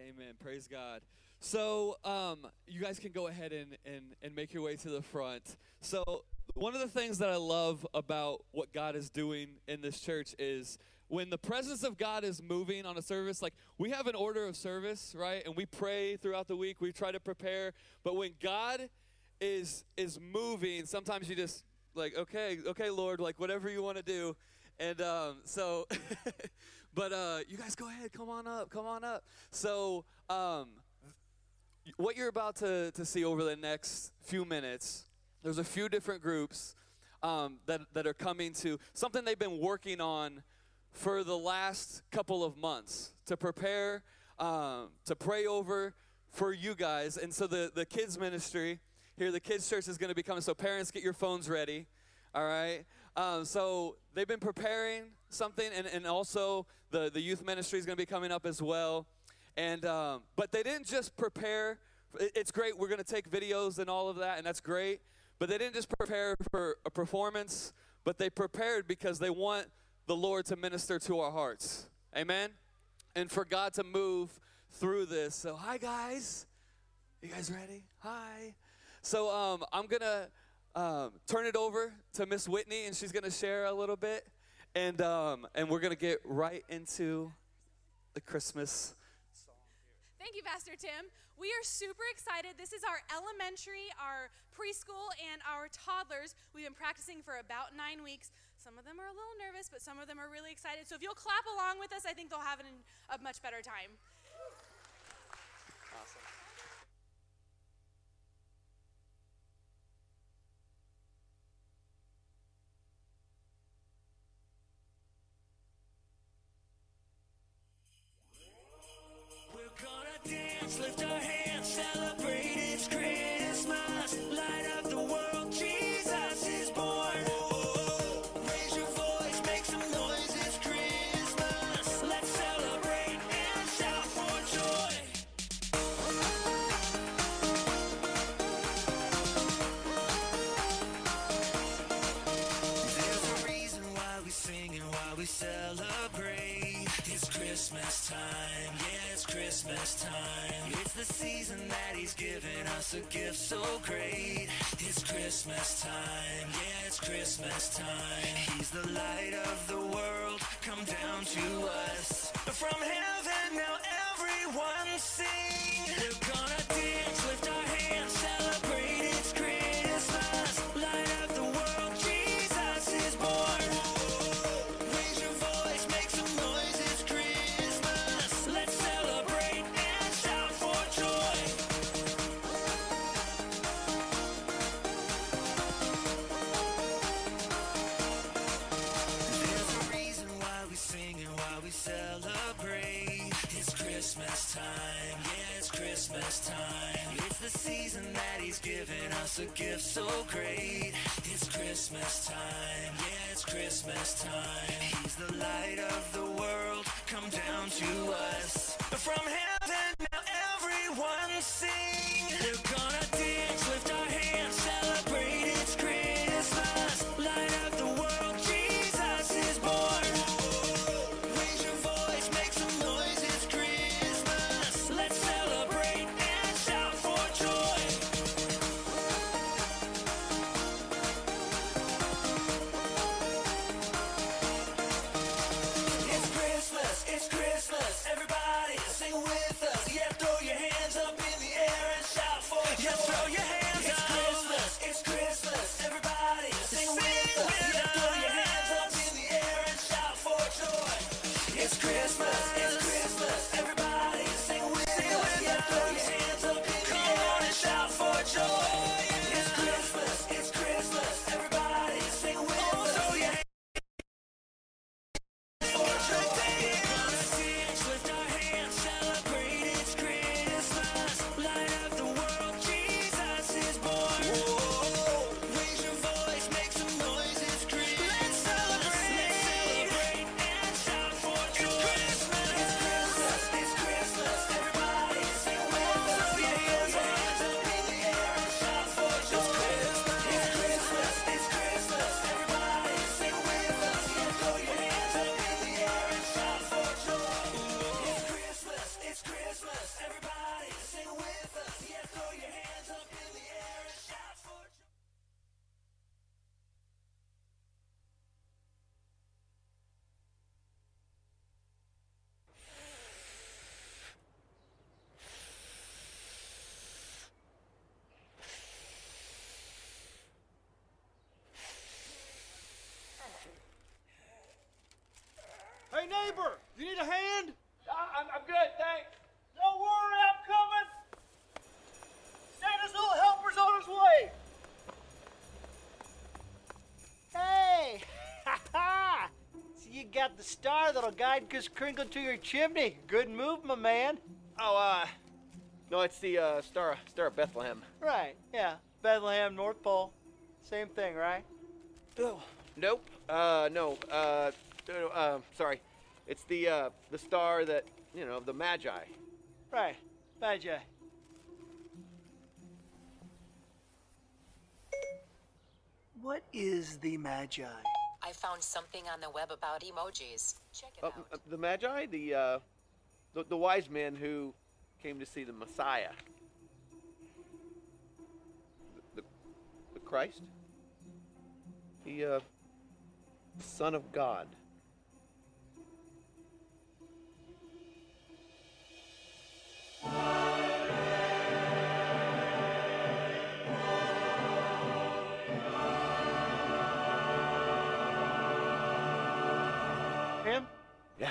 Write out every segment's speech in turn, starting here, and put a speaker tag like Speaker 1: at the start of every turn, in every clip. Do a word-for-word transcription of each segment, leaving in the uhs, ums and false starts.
Speaker 1: Amen. Praise God. So, um, you guys can go ahead and, and, and make your way to the front. So, one of the things that I love about what God is doing in this church is when the presence of God is moving on a service, like we have an order of service, right? And we pray throughout the week. We try to prepare. But when God is is moving, sometimes you just like, okay, okay, Lord, like whatever you want to do. And um, so, but uh, you guys go ahead, come on up, come on up. So um, what you're about to, to see over the next few minutes, there's a few different groups um, that, that are coming to something they've been working on for the last couple of months to prepare, um, to pray over for you guys. And so the, the kids ministry here, the kids church is going to be coming. So parents, get your phones ready. All right. Um, so they've been preparing something, and, and also the, the youth ministry is going to be coming up as well. And um, but they didn't just prepare. It's great. We're going to take videos and all of that, and that's great. But they didn't just prepare for a performance, but they prepared because they want the Lord to minister to our hearts. Amen? And for God to move through this. So hi, guys. You guys ready? Hi. So um, I'm going to um, turn it over to Miss Whitney, and she's going to share a little bit. And, um, and we're going to get right into the Christmas song here.
Speaker 2: Thank you, Pastor Tim. We are super excited. This is our elementary, our preschool, and our toddlers. We've been practicing for about nine weeks. Some of them are a little nervous, but some of them are really excited. So if you'll clap along with us, I think they'll have an, a much better time.
Speaker 1: Awesome.
Speaker 3: We're gonna dance, lift our hands, celebrate, it's Christmas. Light up the world, Jesus is born. Raise your voice, make some noise, it's Christmas. Let's celebrate and shout for joy. There's a reason why we sing and why we celebrate. It's Christmas time, yeah, it's Christmas time. It's the season that he's given us a gift so great. It's Christmas time, yeah, it's Christmas time. He's the light of the world, come down to us. From heaven now everyone sing. We're gonna dance, lift our hands, celebrate, it's Christmas. Light up the world, Jesus is born. Raise your voice, make some noise, it's Christmas. Let's celebrate and shout for joy. There's a reason why we sing and why we celebrate. It's Christmas time, yeah, it's Christmas time. It's the season that he's given us a gift so great. It's Christmas time, yeah, it's Christmas time. He's the light of the world, come down to us. From heaven now everyone sing. We're gonna dance, lift our hands, celebrate, it's Christmas. Light up the world, Jesus is born. Raise your voice, make some noise, it's Christmas. Let's celebrate and shout for joy. It's Christmas, it's Christmas, everybody. Christmas. Everybody sing with us. Yeah, throw your hands up in the air and shout for joy.
Speaker 4: Hey, neighbor, you need a hand?
Speaker 5: I'm, I'm good, thanks.
Speaker 4: Don't worry, I'm coming. Santa's little helper's on his way. Hey, ha ha! So you got the star that'll guide Chris Kringle to your chimney. Good move, my man.
Speaker 5: Oh, uh, no, it's the uh, Star, Star of Bethlehem.
Speaker 4: Right, yeah. Bethlehem, North Pole. Same thing, right?
Speaker 5: Oh, nope. Uh, no. Uh, no, uh, sorry. It's the uh, the star that, you know, the Magi.
Speaker 4: Right, Magi. What is the Magi?
Speaker 6: I found something on the web about emojis. Check it
Speaker 5: Uh,
Speaker 6: out.
Speaker 5: uh, the Magi, the, uh, the the wise men who came to see the Messiah. The, the, the Christ? The uh, Son of God.
Speaker 4: Him?
Speaker 5: Yeah.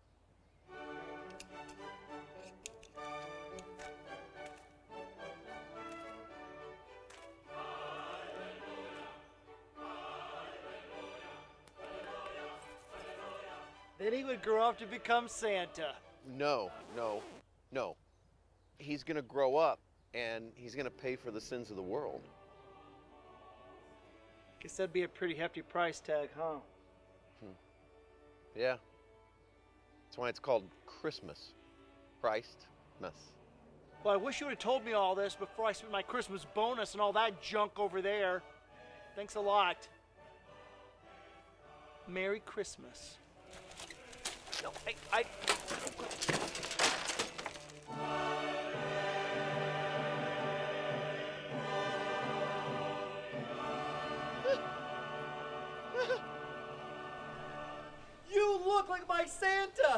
Speaker 4: Then he would grow up to become Santa.
Speaker 5: No, no, no. He's gonna grow up and he's gonna pay for the sins of the world.
Speaker 4: Guess that'd be a pretty hefty price tag, huh?
Speaker 5: Yeah. That's why it's called Christmas. Christmas.
Speaker 4: Well, I wish you would have told me all this before I spent my Christmas bonus and all that junk over there. Thanks a lot. Merry Christmas.
Speaker 5: No, I, I.
Speaker 4: You look like my Santa!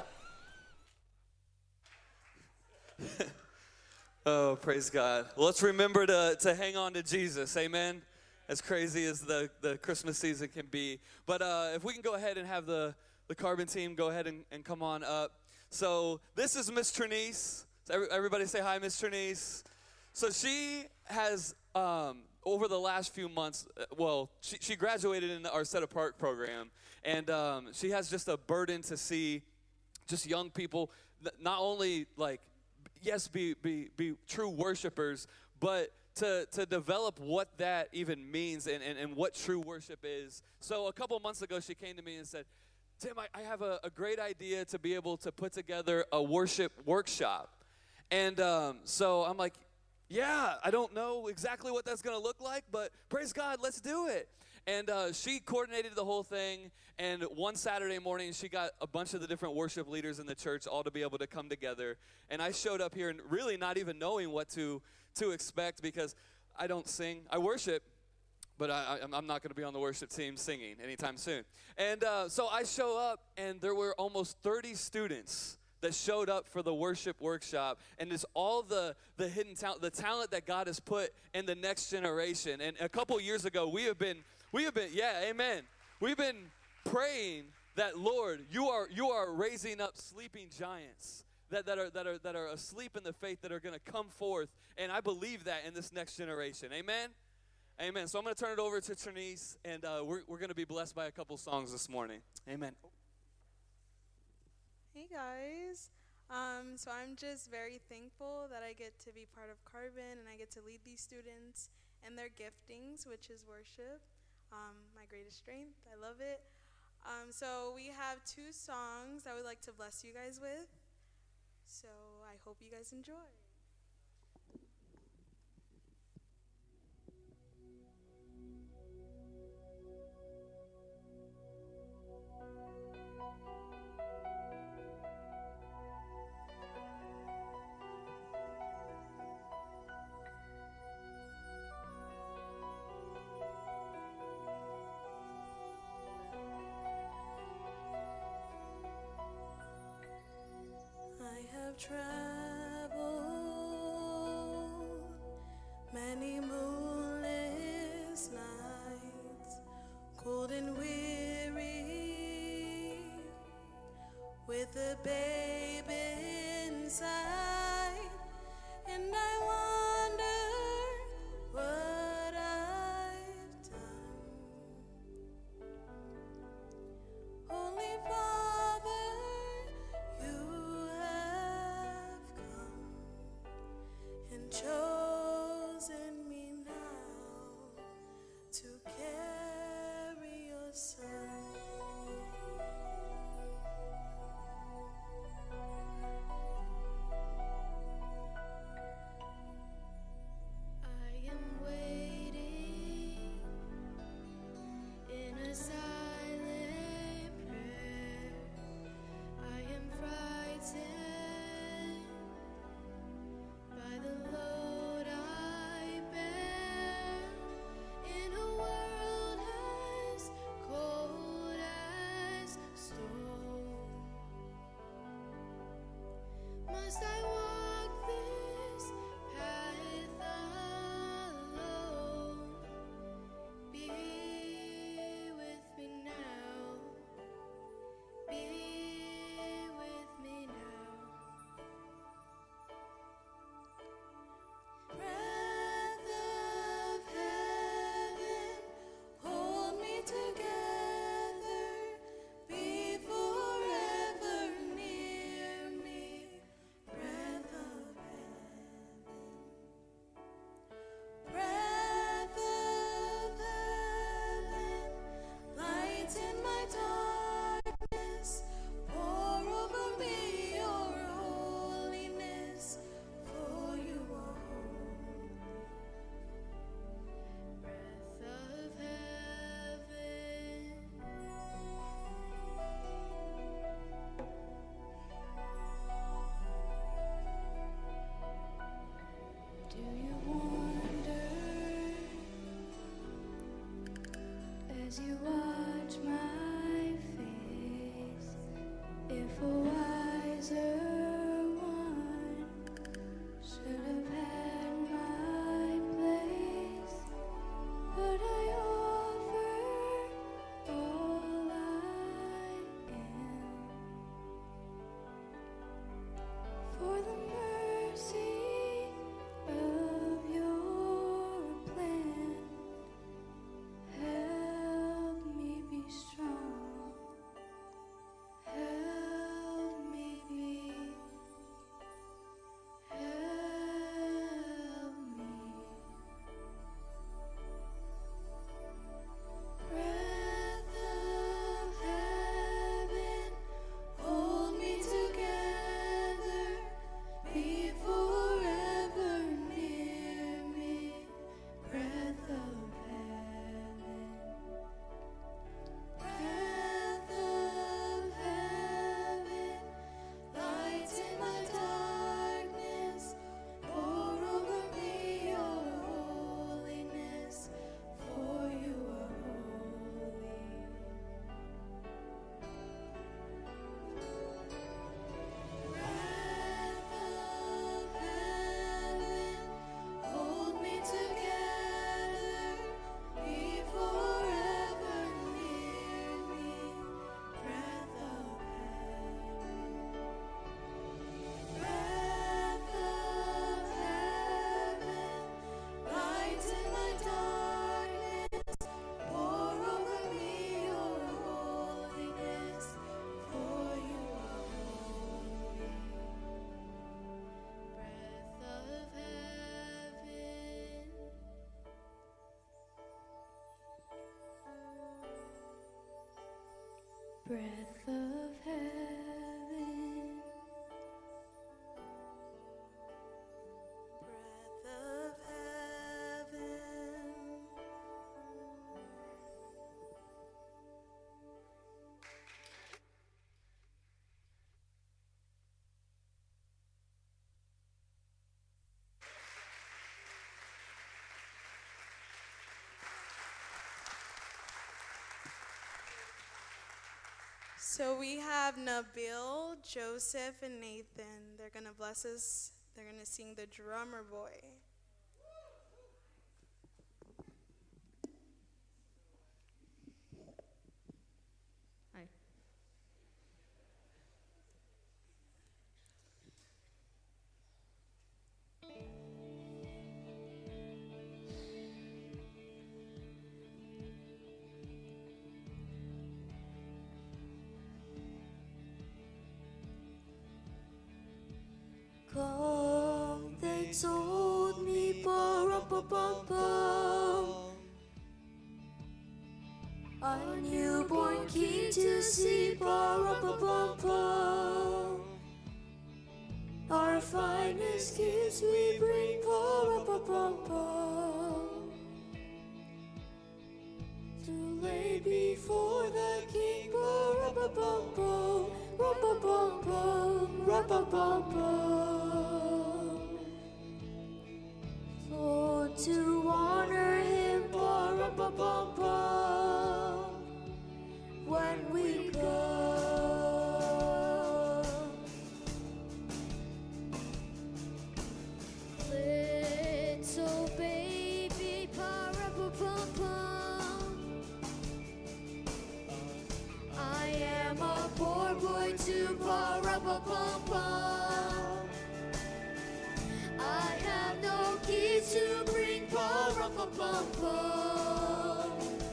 Speaker 1: Oh, praise God. Well, let's remember to, to hang on to Jesus. Amen. As crazy as the, the Christmas season can be. But uh, if we can go ahead and have the, the Carbon team go ahead and, and come on up. So this is Miss Trinice. So every, everybody say hi, Miss Trinice. So she has, um, over the last few months, uh, well, she, she graduated in our Set Apart program. And um, she has just a burden to see just young people, th- not only like, yes, be, be, be true worshipers, but to, to develop what that even means and, and, and what true worship is. So a couple months ago, she came to me and said, Tim, I, I have a, a great idea to be able to put together a worship workshop. And um, so I'm like, yeah, I don't know exactly what that's going to look like, but praise God, let's do it. And uh, she coordinated the whole thing, and one Saturday morning, she got a bunch of the different worship leaders in the church all to be able to come together. And I showed up here and really not even knowing what to to expect because I don't sing. I worship, but I, I, I'm not going to be on the worship team singing anytime soon. And uh, so I show up, and there were almost thirty students that showed up for the worship workshop, and it's all the, the hidden talent, the talent that God has put in the next generation. And a couple years ago, we have been, we have been, yeah, amen. We've been praying that, Lord, you are you are raising up sleeping giants that, that are that are that are asleep in the faith that are going to come forth, and I believe that in this next generation. Amen. Amen. So I'm going to turn it over to Trinice, and uh, we're we're going to be blessed by a couple songs this morning. Amen.
Speaker 7: Hey guys, um, so I'm just very thankful that I get to be part of Carbon and I get to lead these students and their giftings, which is worship, um, my greatest strength. I love it. Um, so we have two songs I would like to bless you guys with. So I hope you guys enjoy. have traveled many moonless nights, cold and weary, with a babe inside, and I wonder what I've done. Holy Father, you have So we have Nabil, Joseph, and Nathan. They're going to bless us. They're going to sing The Drummer Boy.
Speaker 8: Hi.
Speaker 9: Come, they told me, ba-rum-pa-pum-pum, our newborn king to see, ba-rum-pa-pum-pum, our finest gifts we bring, ba-rum-pa-pum-pum, to lay before the king, ba-rum-pa-pum-pum, rum-pa-pum-pum, rum-pa-pum-pum. Oh, to honor him, ba-rum-pa-pum-pum, when we come. Little baby, pa-rum-pa-pum-pum, I am a poor boy too, pa-rum-pa-pum-pum. I have no keys to bring, pa-rum-pa-pum-pum,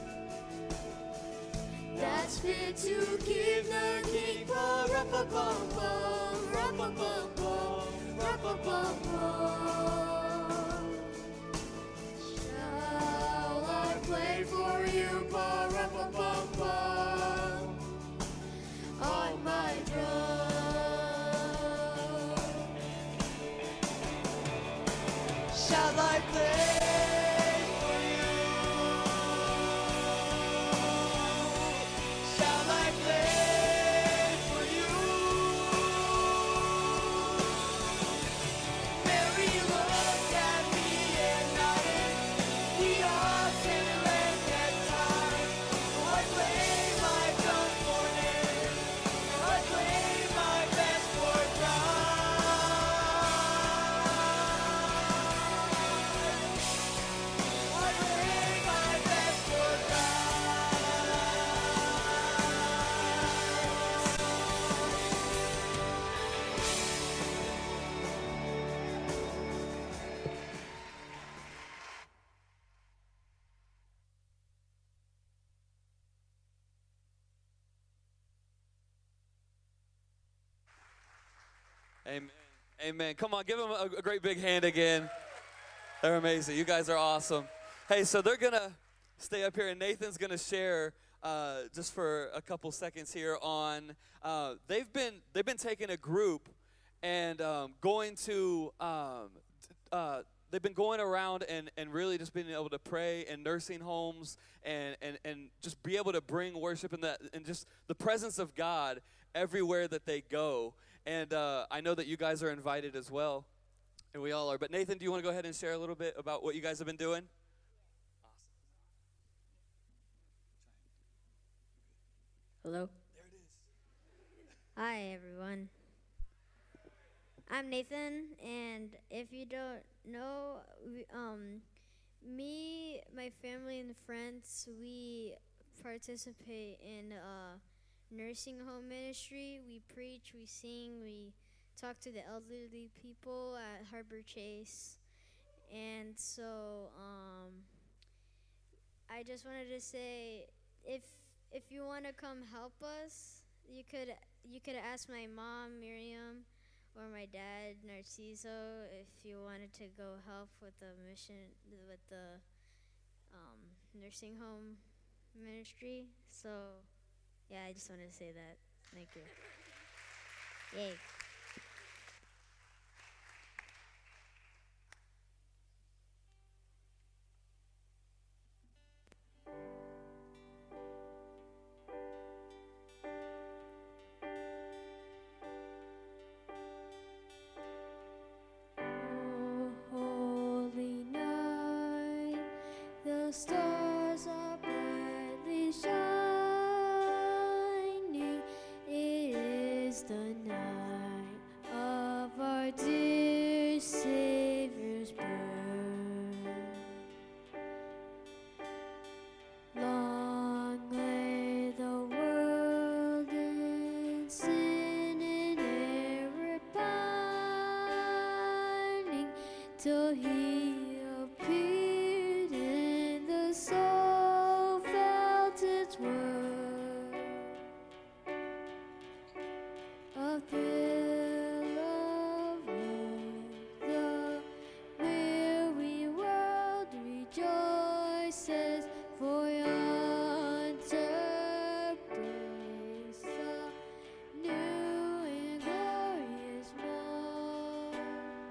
Speaker 9: that's fit to give the king, pa-rum-pa-pum-pum, rum-pa-pum-pum, rum-pa-pum-pum. Shall I play for you, pa-rum-pa-pum-pum, on my drum? Shall I play for you? Shall I play for you? Mary looked at me and nodded. We all can lend that time. Oh, I play my drum for him. Oh, I play my best for God.
Speaker 1: Amen. Amen. Come on, give them a, a great big hand again. They're amazing. You guys are awesome. Hey, so they're going to stay up here, and Nathan's going to share uh, just for a couple seconds here on, uh, they've been they've been taking a group and um, going to, um, uh, they've been going around and, and really just being able to pray in nursing homes and, and, and just be able to bring worship and, that, and just the presence of God everywhere that they go. And uh, I know that you guys are invited as well, and we all are. But Nathan, do you want to go ahead and share a little bit about what you guys have been doing?
Speaker 8: Hello. There it is. Hi, everyone. I'm Nathan, and if you don't know, we, um, me, my family, and friends, we participate in uh, nursing home ministry. We preach, we sing, we talk to the elderly people at Harbor Chase. And so um, I just wanted to say, if if you want to come help us, you could you could ask my mom, Miriam, or my dad, Narciso, if you wanted to go help with the mission, with the um, nursing home ministry. So yeah, I just wanted to say that. Thank you. Yay.
Speaker 9: Oh, holy night, the stars are brightly shining
Speaker 8: was the night of our dear Savior's birth. Long lay the world in sin and error pining, till he appeared and the soul felt its worth. A thrill of love, the weary world rejoices, for yonder breaks a new and glorious morn.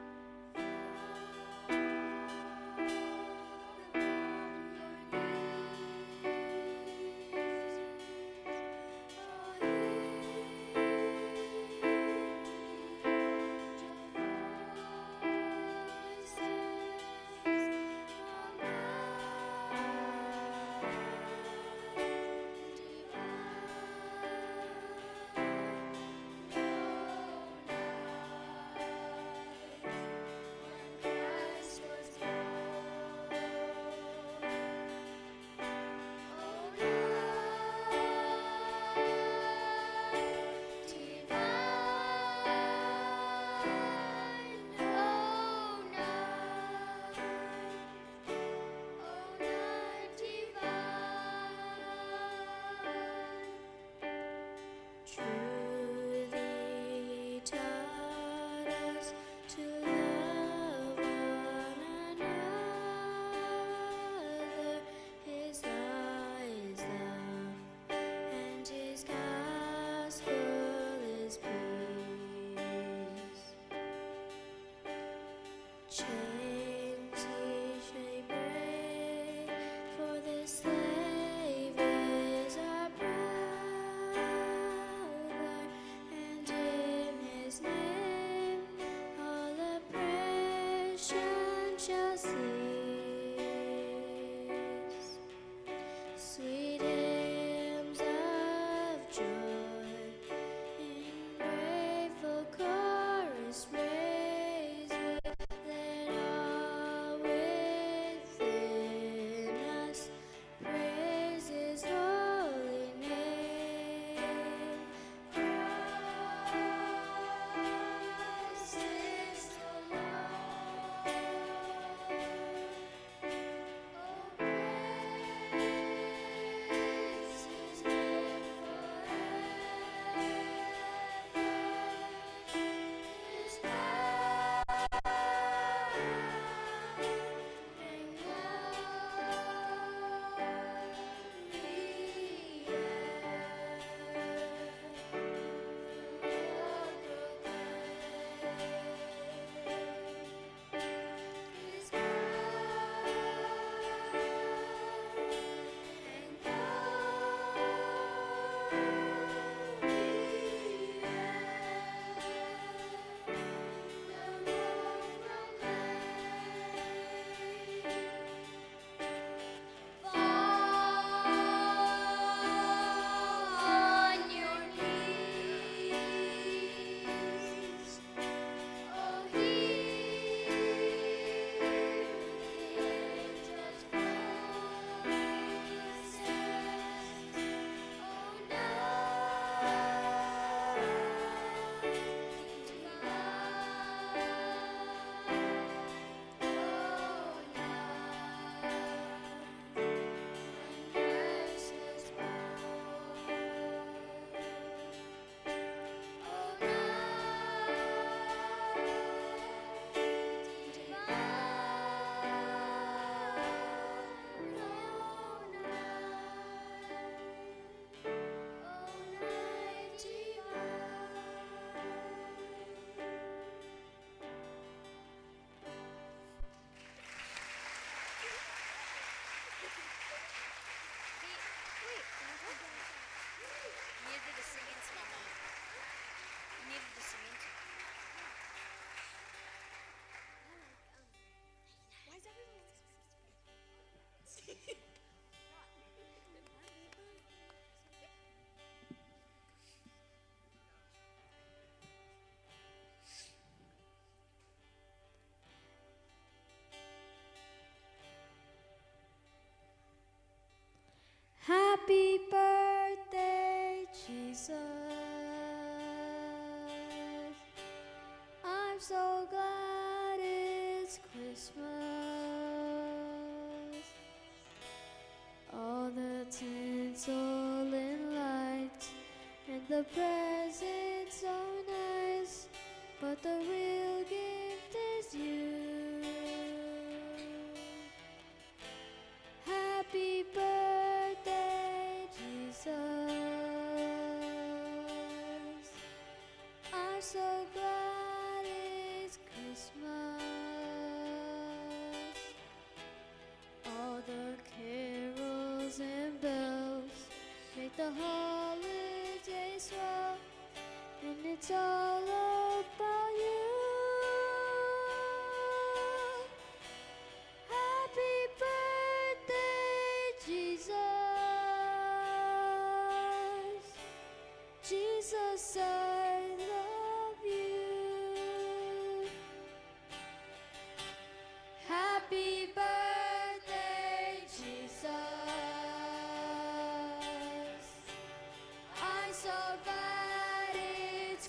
Speaker 8: Truly taught us to love one another. His law is love, and his gospel is peace. Chains he may break, for the slave is our brother, and in his name all oppression shall cease. Sweet hymns of joy in grateful chorus raise, let all within us praise his holy name. Christ is the Lord. Christmas. All the tinsel and lights and the presents so nice, but the real gift is you. Happy birthday, Jesus. I'm so glad it's Christmas. All the carols and bells make the holiday swell, and it's all about you. Happy birthday, Jesus. Jesus, I love you. Happy birthday, Jesus. I'm so glad it's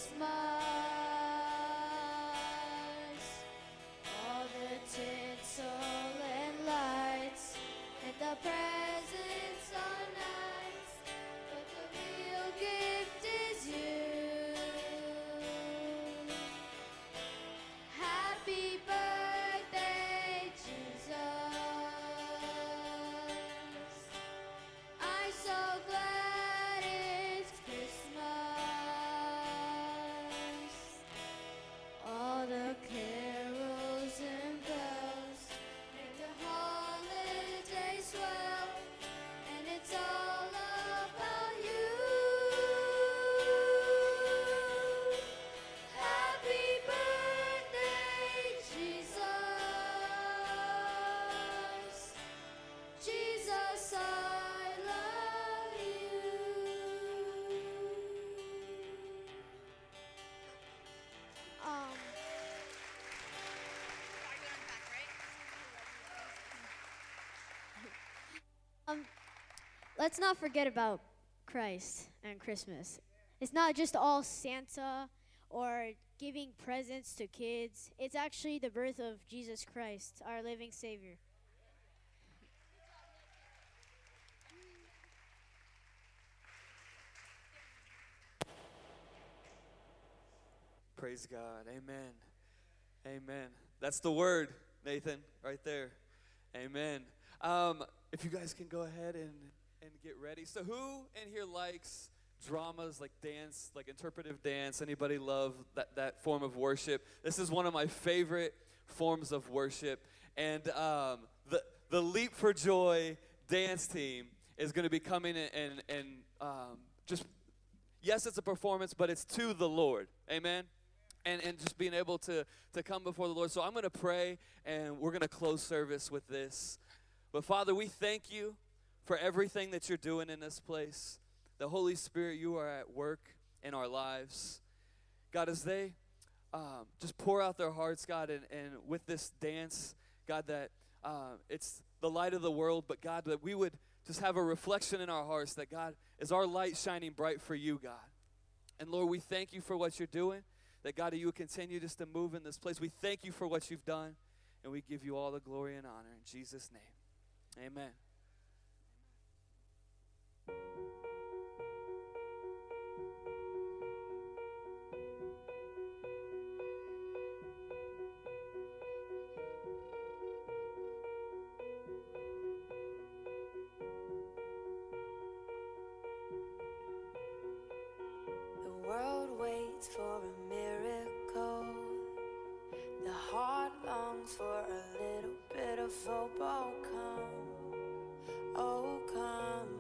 Speaker 8: Christmas. All the tinsel and lights and the presents are nice, but the real gift is you. Happy birthday, Jesus. I'm so glad it's Christmas. All the carols and bells make the holiday swell, and it's all about you. Happy birthday, Jesus. Jesus, I love you. Um. Um, let's not forget about Christ and Christmas. It's not just all Santa or giving presents to kids. It's actually the birth of Jesus Christ, our living Savior.
Speaker 1: Praise God. Amen. Amen. That's the word, Nathan, right there. Amen. Um, if you guys can go ahead and, and get ready. So who in here likes dramas like dance, like interpretive dance? Anybody love that, that form of worship? This is one of my favorite forms of worship. And um, the, the Leap for Joy dance team is going to be coming and, and, and um, just, yes, it's a performance, but it's to the Lord. Amen. And, and just being able to, to come before the Lord. So I'm going to pray, and we're going to close service with this. But, Father, we thank you for everything that you're doing in this place. The Holy Spirit, you are at work in our lives. God, as they um, just pour out their hearts, God, and, and with this dance, God, that uh, it's the light of the world, but, God, that we would just have a reflection in our hearts that, God, is our light shining bright for you, God. And, Lord, we thank you for what you're doing. That, God, you would continue just to move in this place. We thank you for what you've done, and we give you all the glory and honor. In Jesus' name, amen.
Speaker 10: The world waits for a miracle. The heart longs for a little bit of hope. Oh, come, oh, come,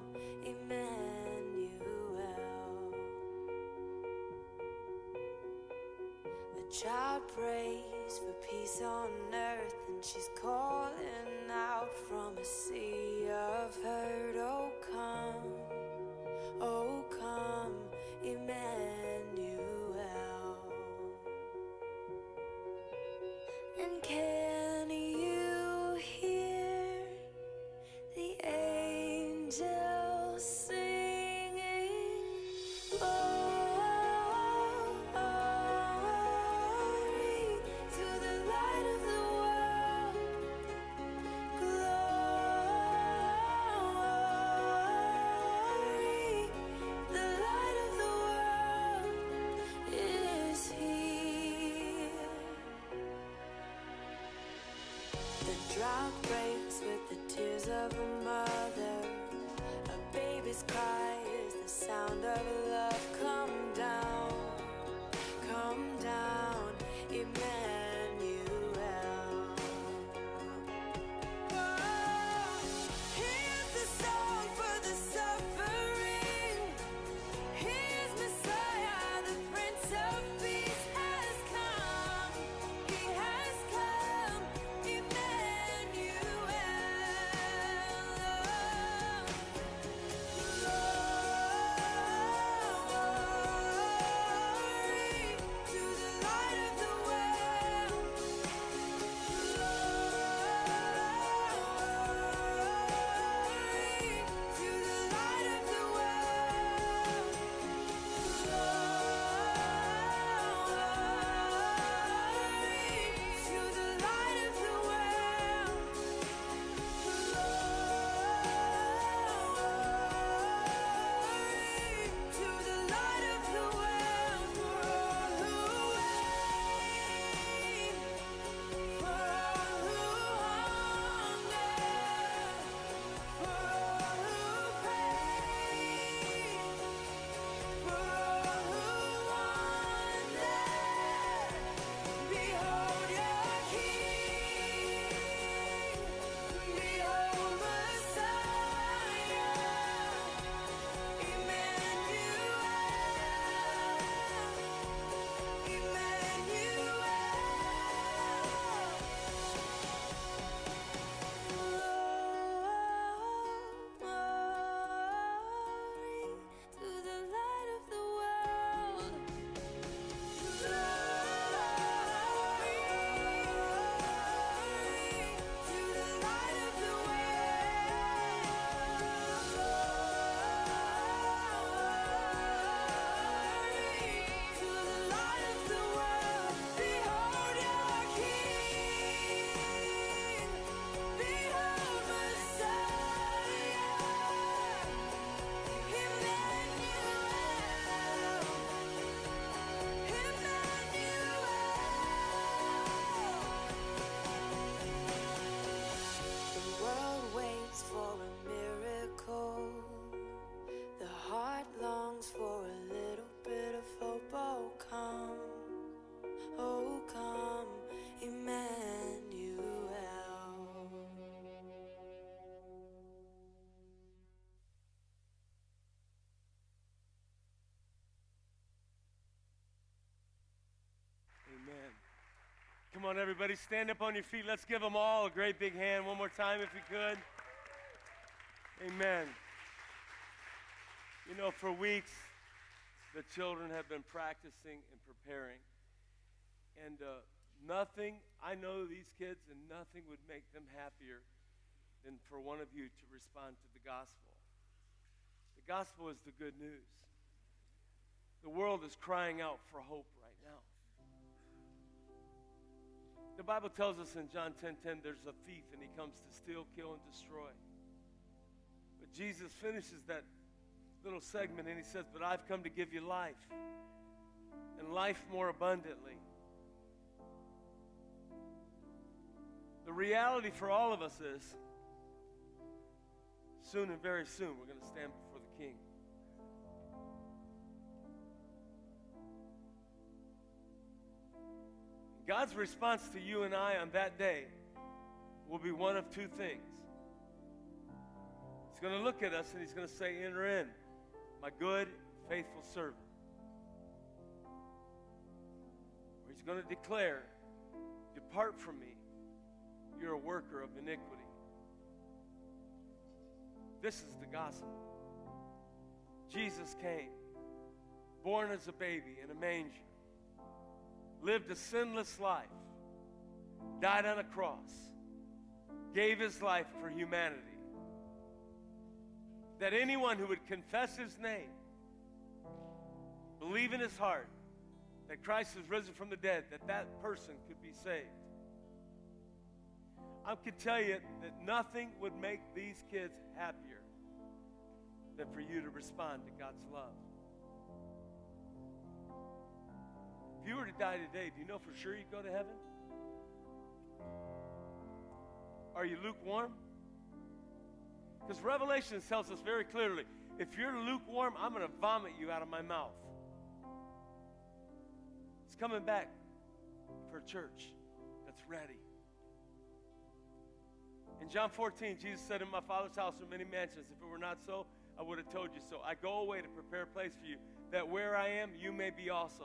Speaker 10: Emmanuel. A child prays for peace on earth, and she's calling out from a sea of hurt. Oh, come, oh, come, Emmanuel. And can you hear the angels singing? Glory to the light of the world. drought breaks with the tears of a mother. A baby's cry is the sound of love. Come down, come down, Emmanuel. Oh, here's the song for the suffering. Here's Messiah, the Prince of Peace has come. He has come, Emmanuel. Glory to the light of the world. Glory to the light of the world. Glory to the light of the world. Glory to the light of the world. For all who wait, for all who hunger, for all who pray, for all who wonder. Behold your King, behold Messiah, Emmanuel. Glory to the light of the world. Glory to the light of the world. To the light of the world. Behold your King. Behold Messiah. Emmanuel. The world waits for a miracle. The heart longs for a little bit of hope. Oh, come, oh, come, Emmanuel.
Speaker 11: Amen. Come on, everybody, stand up on your feet. Let's give them all a great big hand one more time if you could. Amen. You know, for weeks, the children have been practicing and preparing. And uh, nothing, I know these kids, and nothing would make them happier than for one of you to respond to the gospel. The gospel is the good news. The world is crying out for hope right now. The Bible tells us in John ten ten, there's a thief and he comes to steal, kill, and destroy. But Jesus finishes that little segment and he says, but I've come to give you life, and life more abundantly. The reality for all of us is, soon and very soon, we're going to stand before the King. God's response to you and I on that day will be one of two things. He's going to look at us and he's going to say, enter in, my good, faithful servant. Or he's going to declare, depart from me, you're a worker of iniquity. This is the gospel. Jesus came, born as a baby in a manger, lived a sinless life, died on a cross, gave his life for humanity. That anyone who would confess his name, believe in his heart that Christ is risen from the dead, that that person could be saved. I can tell you that nothing would make these kids happier than for you to respond to God's love. If you were to die today, do you know for sure you'd go to heaven? are you lukewarm? Because Revelation tells us very clearly, if you're lukewarm, I'm going to vomit you out of my mouth. It's coming back for a church that's ready. In John fourteen, Jesus said, in my Father's house are many mansions. If it were not so, I would have told you so. I go away to prepare a place for you, that where I am, you may be also.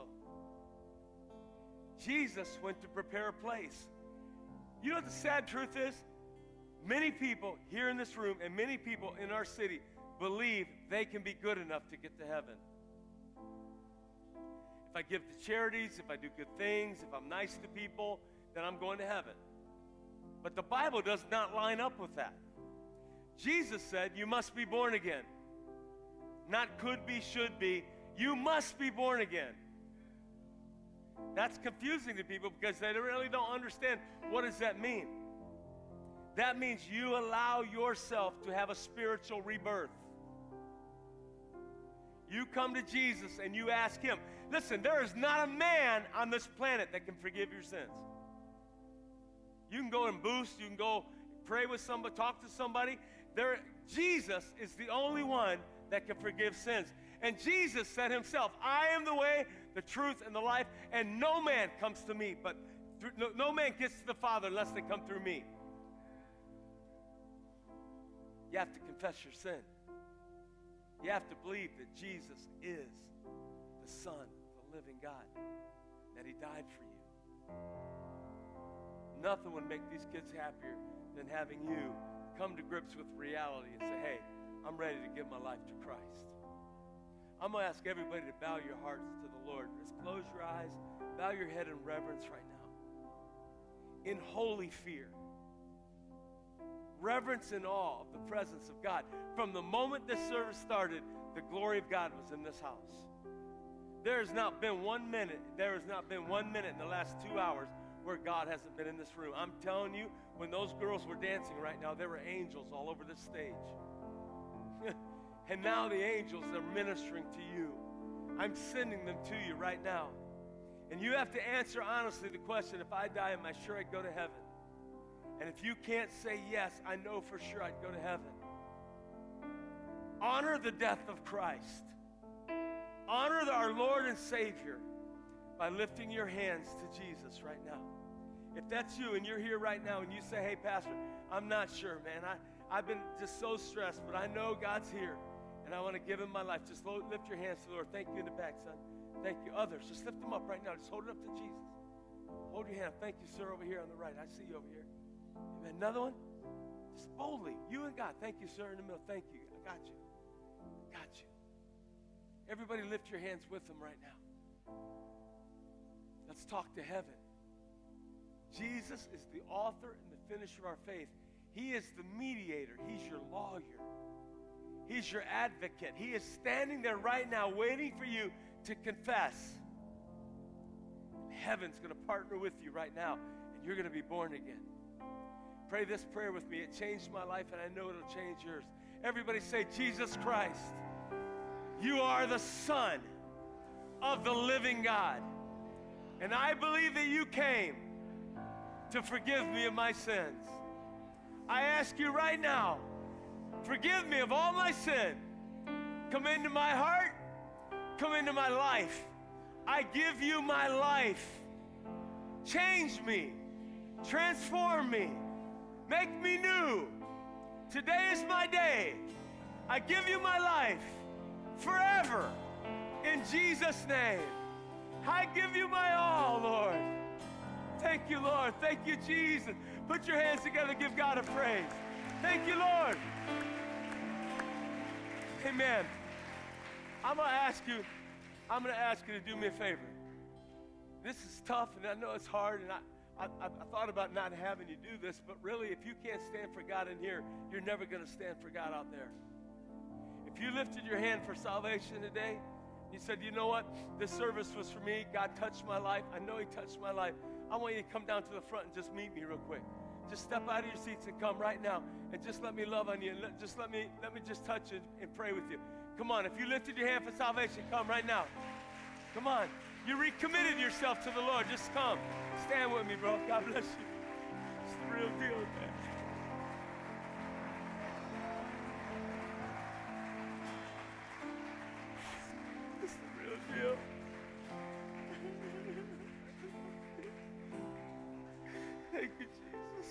Speaker 11: Jesus went to prepare a place. You know what the sad truth is? Many people here in this room and many people in our city believe they can be good enough to get to heaven. If I give to charities, if I do good things, if I'm nice to people, then I'm going to heaven. But the Bible does not line up with that. Jesus said you must be born again. Not could be, should be. You must be born again. That's confusing to people because they really don't understand what does that mean. That means you allow yourself to have a spiritual rebirth. You come to Jesus and you ask him. Listen, there is not a man on this planet that can forgive your sins. You can go and boost, you can go pray with somebody, talk to somebody. There, Jesus is the only one that can forgive sins. And Jesus said himself, I am the way, the truth, and the life, and no man comes to me, but through, no, no man gets to the Father unless they come through me. You have to confess your sin. You have to believe that Jesus is the Son of the living God, that he died for you. Nothing would make these kids happier than having you come to grips with reality and say, hey, I'm ready to give my life to Christ. I'm going to ask everybody to bow your hearts to the Lord. Just close your eyes, bow your head in reverence right now. In holy fear. Reverence and awe of the presence of God. From the moment this service started, the glory of God was in this house. There has not been one minute, there has not been one minute in the last two hours where God hasn't been in this room. I'm telling you, when those girls were dancing right now, there were angels all over this stage. And now the angels are ministering to you. I'm sending them to you right now. And you have to answer honestly the question, if I die, am I sure I'd go to heaven? And if you can't say yes, I know for sure I'd go to heaven. Honor the death of Christ. Honor the, our Lord and Savior by lifting your hands to Jesus right now. If that's you and you're here right now and you say, hey, Pastor, I'm not sure, man. I, I've been just so stressed, but I know God's here. And I want to give him my life. Just lift your hands to the Lord. Thank you in the back, son. Thank you. Others, just lift them up right now. Just hold it up to Jesus. Hold your hand. Thank you, sir, over here on the right. I see you over here. Amen. Another one. Just boldly. You and God. Thank you, sir, in the middle. Thank you. I got you. Got you. Everybody lift your hands with them right now. Let's talk to heaven. Jesus is the author and the finisher of our faith. He is the mediator. He's your lawyer. He's your advocate. He is standing there right now waiting for you to confess. Heaven's going to partner with you right now, and you're going to be born again. Pray this prayer with me. It changed my life, and I know it'll change yours. Everybody say, Jesus Christ, you are the Son of the living God. And I believe that you came to forgive me of my sins. I ask you right now, forgive me of all my sin. Come into my heart. Come into my life. I give you my life. Change me. Transform me. Make me new. Today is my day. I give you my life forever. In Jesus' name. I give you my all, Lord. Thank you, Lord. Thank you, Jesus. Put your hands together. Give God a praise. Thank you, Lord. Amen. I'm going to ask you, I'm going to ask you to do me a favor. This is tough, and I know it's hard, and I, I, I thought about not having you do this, but really, if you can't stand for God in here, you're never going to stand for God out there. If you lifted your hand for salvation today, you said, you know what? This service was for me. God touched my life. I know he touched my life. I want you to come down to the front and just meet me real quick. Just step out of your seats and come right now and just let me love on you. And let, just let me let me just touch you and pray with you. Come on. If you lifted your hand for salvation, come right now. Come on. You recommitted yourself to the Lord. Just come. Stand with me, bro. God bless you. It's the real deal, man. you, Jesus.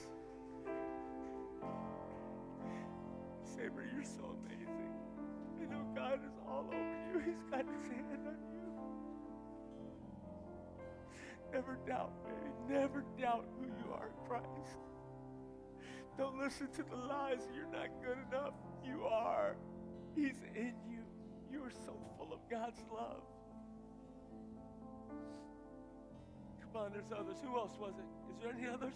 Speaker 11: Saber, you're so amazing. I know God is all over you. He's got his hand on you. Never doubt, baby. Never doubt who you are in Christ. Don't listen to the lies that you're not good enough. You are. He's in you. You are so full of God's love. Come on, there's others. Who else was it? Is there any others?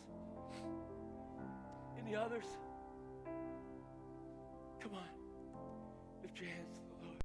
Speaker 11: Any others? Come on. Lift your hands